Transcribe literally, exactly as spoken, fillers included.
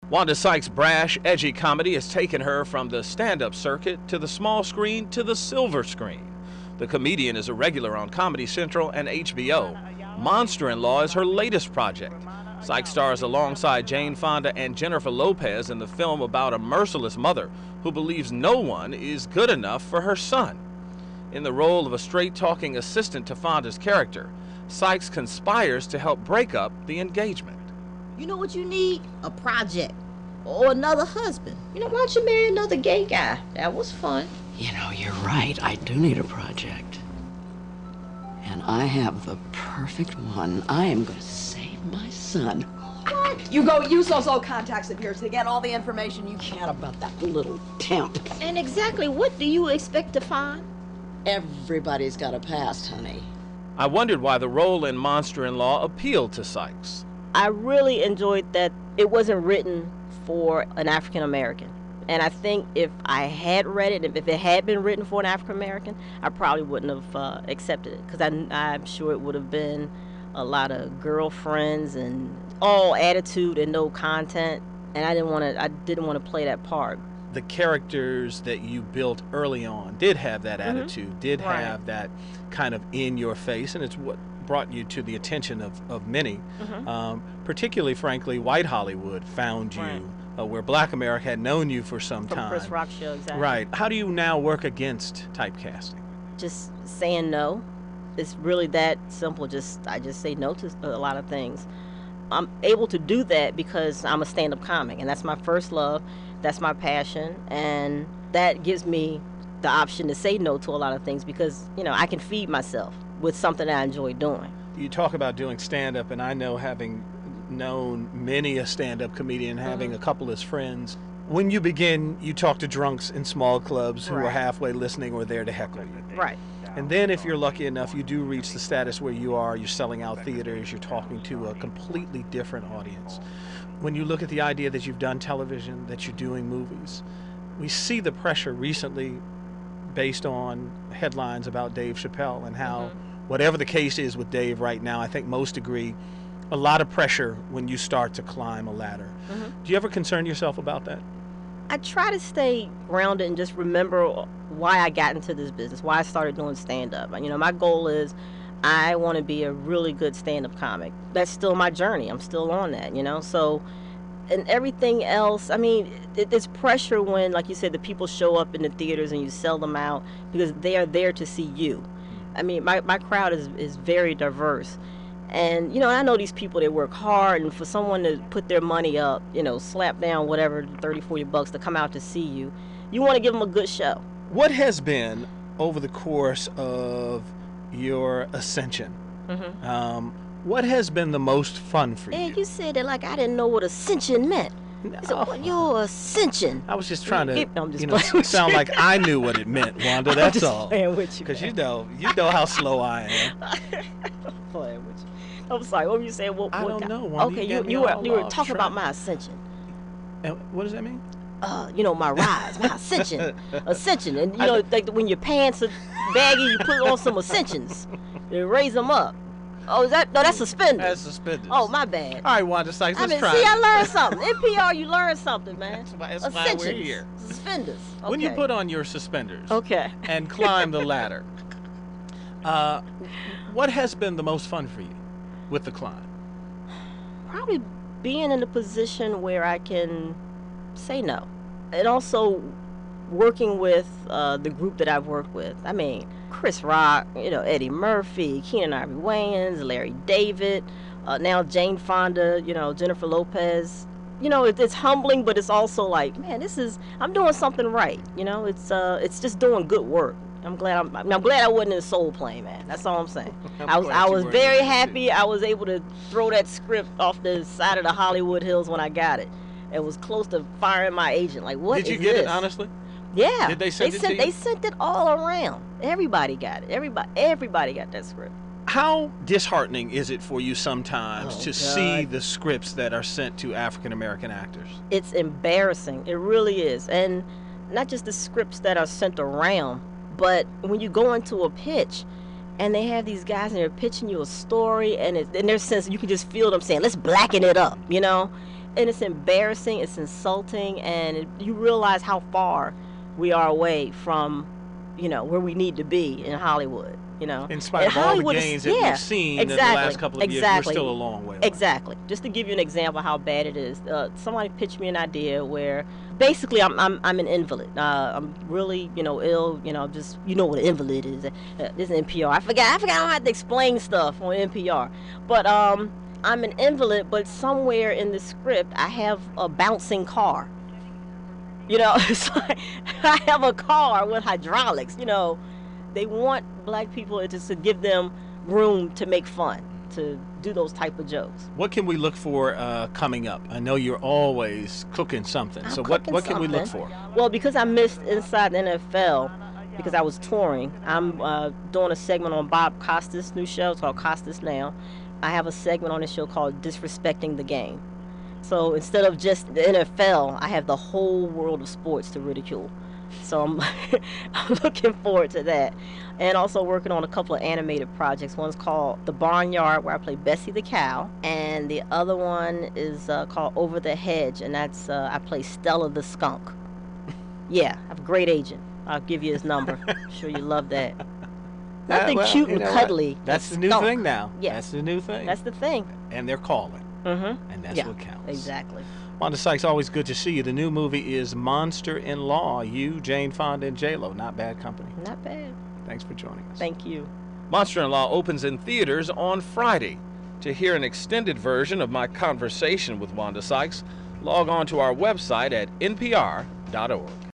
Wanda Sykes' brash, edgy comedy has taken her from the stand-up circuit to the small screen to the silver screen. The comedian is a regular on Comedy Central and H B O. Monster-in-Law is her latest project. Sykes stars alongside Jane Fonda and Jennifer Lopez in the film about a merciless mother who believes no one is good enough for her son. In the role of a straight-talking assistant to Fonda's character, Sykes conspires to help break up the engagement. You know what you need? A project. Or another husband. You know, why don't you marry another gay guy? That was fun. You know, you're right. I do need a project. And I have the perfect one. I am going to save my son. What? You go use those old contacts of yours to get all the information you can about that little temp. And exactly what do you expect to find? Everybody's got a past, honey. I wondered why the role in Monster-in-Law appealed to Sykes. I really enjoyed that it wasn't written for an African American. And I think if I had read it, if it had been written for an African American, I probably wouldn't have uh, accepted it. Because I'm sure it would have been a lot of girlfriends and all attitude and no content. And I didn't want to. I didn't want to play that part. The characters that you built early on did have that Mm-hmm. attitude, did Right. have that kind of in your face, and it's what brought you to the attention of, of many. Mm-hmm. Um, particularly, frankly, white Hollywood found you, Right. uh, where black America had known you for some From time. Chris Rock show, exactly. Right. How do you now work against typecasting? Just saying no. It's really that simple. Just I just say no to a lot of things. I'm able to do that because I'm a stand-up comic, and that's my first love. That's my passion, and that gives me the option to say no to a lot of things because, you know, I can feed myself with something that I enjoy doing. You talk about doing stand-up, and I know, having known many a stand-up comedian, having Mm-hmm. a couple as friends, when you begin, you talk to drunks in small clubs who are Right. halfway listening or there to heckle you. Right. And then if you're lucky enough, you do reach the status where you are, you're selling out theaters, you're talking to a completely different audience. When you look at the idea that you've done television, that you're doing movies, we see the pressure recently based on headlines about Dave Chappelle and how, Mm-hmm. whatever the case is with Dave right now, I think most agree, a lot of pressure when you start to climb a ladder. Mm-hmm. Do you ever concern yourself about that? I try to stay grounded and just remember why I got into this business, why I started doing stand-up. You know, my goal is I want to be a really good stand-up comic. That's still my journey. I'm still on that, you know. So, and everything else, I mean, it, it's pressure when, like you said, the people show up in the theaters and you sell them out because they are there to see you. I mean, my, my crowd is, is very diverse. And, you know, I know these people, they work hard, and for someone to put their money up, you know, slap down whatever, thirty, forty bucks to come out to see you, you want to give them a good show. What has been, over the course of your ascension, Mm-hmm. um, what has been the most fun for And you? you said it like I didn't know what ascension meant. I said, what, your ascension? I was just trying to, I'm just you know, playing with sound you. like I knew what it meant, Wanda. I'm That's just all. playing with you, Because you man. know, you know how slow I am. I'm playing with you. I'm sorry. What were you saying? What, I what don't got- know, Wanda. Okay, You you got me you were all you were off talking about track. my ascension. And what does that mean? Uh, you know, my rise, my ascension, ascension, and you know, like when your pants are baggy, you put on some ascensions, you raise them up. Oh, is that no? That's suspenders. That's suspenders. Oh, my bad. All right, Wanda Sykes, I let's mean, try see, it. I learned something. N P R, you learned something, man. That's why, that's why Ascensions, we're here. suspenders. Okay. When you put on your suspenders okay, and climb the ladder, uh, what has been the most fun for you with the climb? probably being in a position where I can say no, and also working with uh, the group that I've worked with. I mean, Chris Rock, you know, Eddie Murphy, Keenan Ivory Wayans, Larry David, uh, now Jane Fonda, you know, Jennifer Lopez. You know, it, it's humbling, but it's also like, man, this is, I'm doing something right. You know, it's uh, it's just doing good work. I'm glad I'm, I mean, I'm glad I wasn't in Soul Plane, man. That's all I'm saying. I'm I was glad I you was weren't very in that happy. I was able to throw that script off the side of the Hollywood Hills when I got it. It was close to firing my agent. Like, what Did you is get this? it, honestly? Yeah. Did they send it to sent, you? They sent it all around. Everybody got it. Everybody everybody got that script. How disheartening is it for you sometimes Oh, to God. see the scripts that are sent to African American actors? It's embarrassing. It really is. And not just the scripts that are sent around, but when you go into a pitch and they have these guys and they're pitching you a story and it, in their sense you can just feel them saying, let's blacken it up, you know? and it's embarrassing, it's insulting, and it, you realize how far we are away from, you know, where we need to be in Hollywood. You know, In spite And of all the Hollywood is- gains that yeah, we've seen exactly, in the last couple of years, exactly. we're still a long way away. Exactly. Just to give you an example how bad it is, uh, somebody pitched me an idea where basically I'm I'm, I'm an invalid. Uh, I'm really you know ill. You know, just you know what an invalid is. Uh, this is N P R. I forgot. I forgot I don't have to explain stuff on N P R. But um, I'm an invalid. But somewhere in the script, I have a bouncing car. You know, it's like I have a car with hydraulics. You know. They want black people just to give them room to make fun, to do those type of jokes. What can we look for uh, coming up? I know you're always cooking something. I'm so what, cooking what can we look for? something. Well, because I missed Inside the N F L, because I was touring, I'm uh, doing a segment on Bob Costas' new show. It's called Costas Now. I have a segment on the show called Disrespecting the Game. So instead of just the N F L, I have the whole world of sports to ridicule. So I'm, I'm looking forward to that. And also working on a couple of animated projects. One's called The Barnyard, where I play Bessie the cow. And the other one is uh, called Over the Hedge, and that's uh, I play Stella the skunk. Yeah, I have a great agent. I'll give you his number. I'm sure you love that. Nothing Uh, well, cute you and know what? cuddly. That's a the new skunk. thing now. Yeah. That's the new thing. That's the thing. and they're calling. Mm-hmm. And that's Yeah, what counts. exactly. Wanda Sykes, always good to see you. The new movie is Monster in Law. You, Jane Fonda, and J-Lo. Not bad company. Not bad. Thanks for joining us. Thank you. Monster in Law opens in theaters on Friday. To hear an extended version of my conversation with Wanda Sykes, log on to our website at N P R dot org.